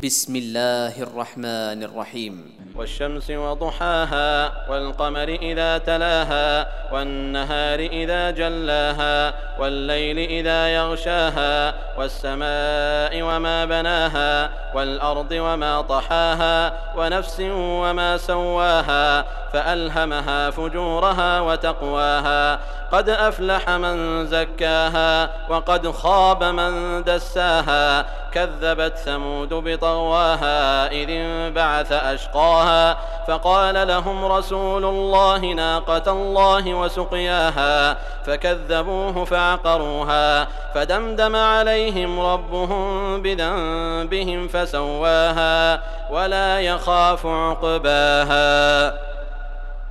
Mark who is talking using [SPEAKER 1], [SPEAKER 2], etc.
[SPEAKER 1] بسم الله الرحمن الرحيم.
[SPEAKER 2] والشمس وضحاها والقمر إذا تلاها والنهار إذا جلاها والليل إذا يغشاها والسماء وما بناها والأرض وما طحاها ونفس وما سواها فألهمها فجورها وتقواها قد أفلح من زكاها وقد خاب من دساها كذبت ثمود بطغواها إذ انبعث أشقاها فقال لهم رسول الله ناقة الله وسقياها فكذبوه فعقروها فدمدم عليهم ربهم بذنبهم فسواها ولا يخاف عقباها.